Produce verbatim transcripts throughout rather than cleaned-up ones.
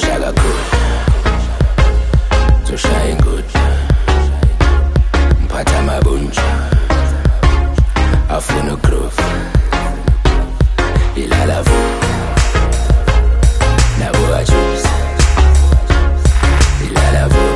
ngizomosha kakhulu zoshaya ingudu mphatha amabunja afuna ugroove ilala vu nabo ajuice ilala vu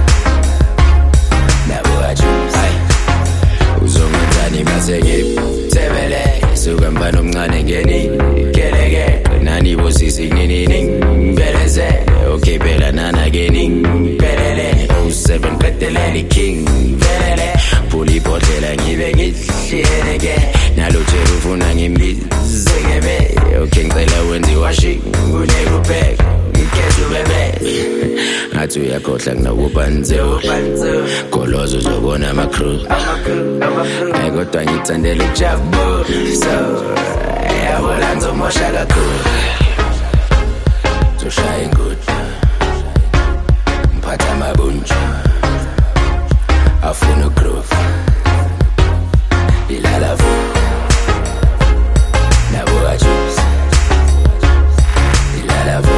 nabo ajuice uzongenzani mase ngipthebele suka mbana omncane ngeni keleke nani bosisi nini beleze okay phela nana geni pelele oh seven peteleli king velele puli botela ngibe ngihleleke nalo jeru ufuna ngimizekebe okay ngicela wenzi washi kunekupheka ngikezu bebe athi uyakhohlwa kunokubanze golozo uzobona ama-crew kodwa ngithandela ukujabula so yabona ngizomosha kakhulu zoshaya ingudu mphatha amabunja afuna ugroove ilala vu nabo ajuice ilala vu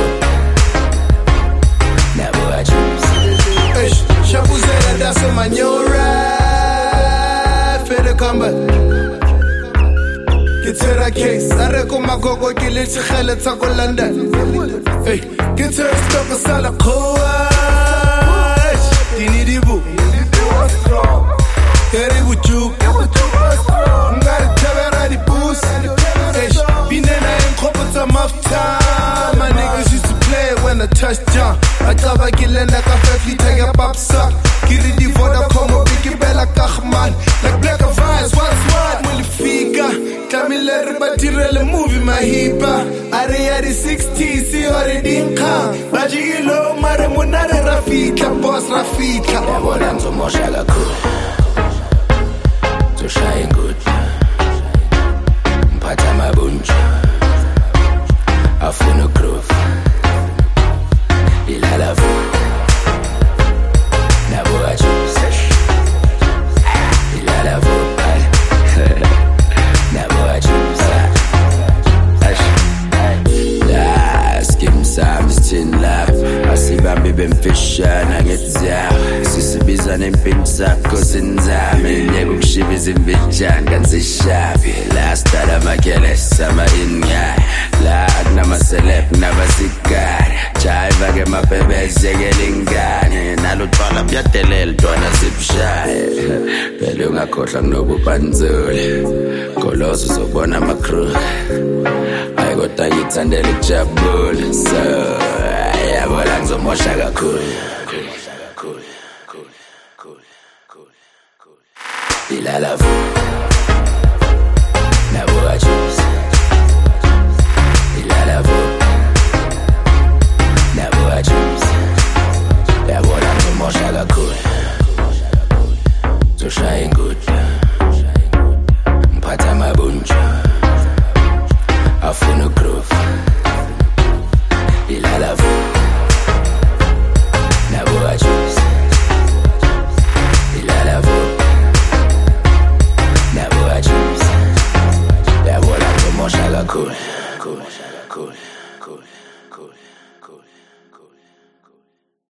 nabo ajuice Shabuzela dasa manyora Fede combat Kitera case Areko magogo kilitsi khele tsako London Hey Kitera stoka sala kowa Dinidibu Teribu chuk Ngari tabera di boost Binena enkopo ta mafta My niggas used to play when I touched down I thought I get land like a fifty take a pop suck Kiri di voda como Biggie Bella Kachman Like black of eyes, what's what? Mulifika Kamila ribatire le movie mahipa Are yari sixty, si already inka Baji ilo mare munare rafika Boss rafika yabona ngizomosha kakhulu zoshaya ingudu mphatha amabunja afuna ugroove ilala vu nabo ajuice ilala vu nabo ajuice skimsam sithin lapha asibambe bemfishana ngetsya sisibiza nempini sakho sinzame ngeke ukushibiza imbijana kansishabi last time makele sama inya la kunama celeb nabasikari jive ke mabebezekele ingane nalo twala byadelela ntwana sibshaye phela ungakhohlwa kunobubanzule golozo uzobona ama-crew hayi kodwa ngithandela ukujabula so yabona ngizomosha kakhulu ilala vu nabo ajuice ilala vu nabo ajuice yabona ngizomosha kakhulu zoshaya ingudu mphatha amabunja afuna ugroove ilala vu nabo ajuice ilala vu nabo ajuice yabona ngizomosha kakhulu